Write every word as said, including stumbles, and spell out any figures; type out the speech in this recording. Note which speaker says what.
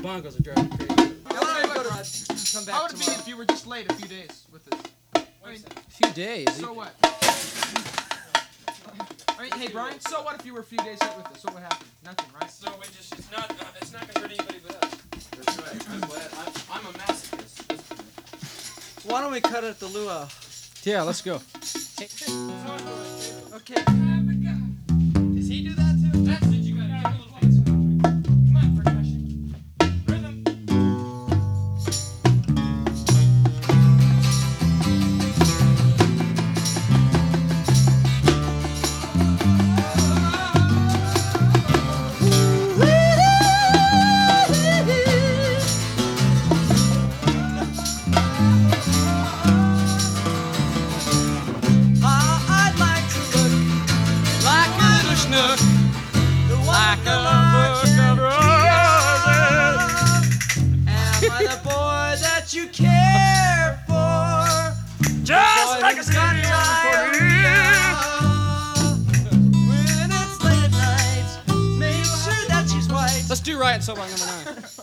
Speaker 1: Bongos are driving me crazy.
Speaker 2: Come back How would it be if you were just late a few days with this? I mean,
Speaker 1: a few days.
Speaker 2: So what? I mean, hey Brian. So what if you were a few days late with this? What would happen? Nothing, right?
Speaker 3: So we just it's not uh, it's not gonna hurt anybody but us. That's right. I'm glad. I'm, I'm a masochist.
Speaker 4: Why don't we cut it at the luau?
Speaker 1: Yeah, let's go.
Speaker 4: Okay.
Speaker 3: Does he do that too? That's it. You gotta give a little bass. Come on, percussion. Rhythm.
Speaker 4: Like a book of roses. Am I the boy that you care for?
Speaker 3: Just like a
Speaker 4: sunshine for me. When it's late at night, make sure that she's white.
Speaker 1: Let's do Riot Song number nine.